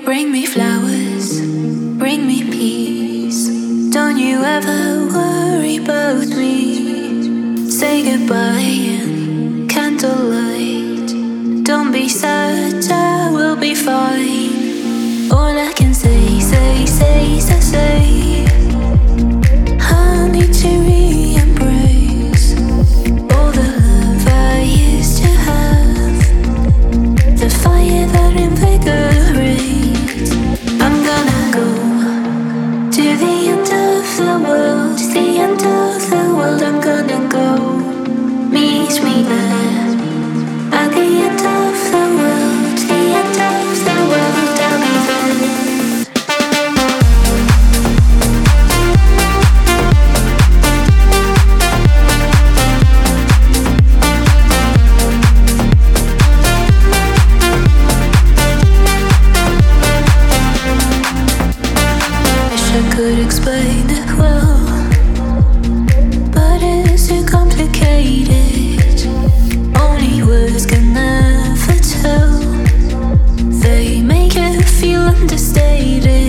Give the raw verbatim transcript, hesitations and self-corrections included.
Bring me flowers, bring me peace. Don't you ever worry about me. Say goodbye in candlelight. Don't be sad, I will be fine. All I can say, say, say, say, say. I need to re-embrace all the love I used to have, the fire that invigorates. I'm gonna go to the end of the world, to the end of the world. I'm gonna go. Meet me there at the end of the world, the end of the world. I'll be there. Could explain it well, but it's too complicated. Only words can never tell. They make it feel understated.